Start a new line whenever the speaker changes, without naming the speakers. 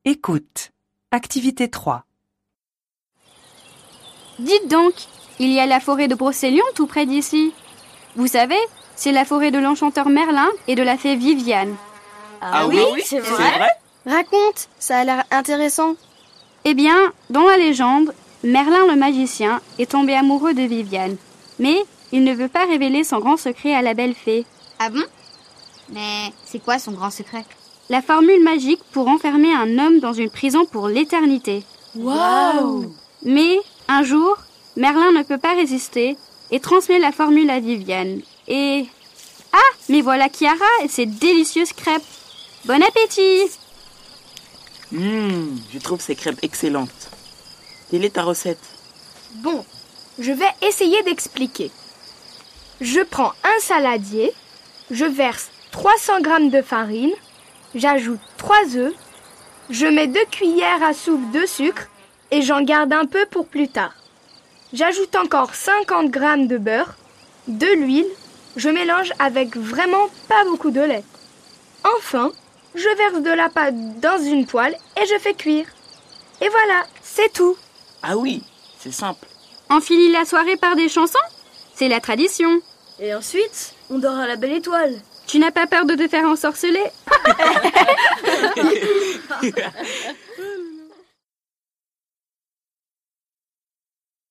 Écoute. Activité 3.
Dites donc, il y a la forêt de Brocéliande tout près d'ici. Vous savez, c'est la forêt de l'enchanteur Merlin et de la fée Viviane.
Ah oui, c'est vrai.
Raconte, ça a l'air intéressant.
Eh bien, dans la légende, Merlin le magicien est tombé amoureux de Viviane. Mais il ne veut pas révéler son grand secret à la belle fée.
Ah bon? Mais c'est quoi son grand secret?
La formule magique pour enfermer un homme dans une prison pour l'éternité.
Waouh!
Mais, un jour, Merlin ne peut pas résister et transmet la formule à Viviane. Et... Ah, mais voilà Chiara et ses délicieuses crêpes. Bon appétit!
Je trouve ces crêpes excellentes. Quelle est ta recette?
Bon, je vais essayer d'expliquer. Je prends un saladier, je verse 300 g de farine, j'ajoute 3 œufs, je mets 2 cuillères à soupe de sucre et j'en garde un peu pour plus tard. J'ajoute encore 50 g de beurre, de l'huile, je mélange avec vraiment pas beaucoup de lait. Enfin, je verse de la pâte dans une poêle et je fais cuire. Et voilà, c'est tout.
Ah oui, c'est simple.
On finit la soirée par des chansons? C'est la tradition.
Et ensuite, on dort à la belle étoile.
Tu n'as pas peur de te faire ensorceler?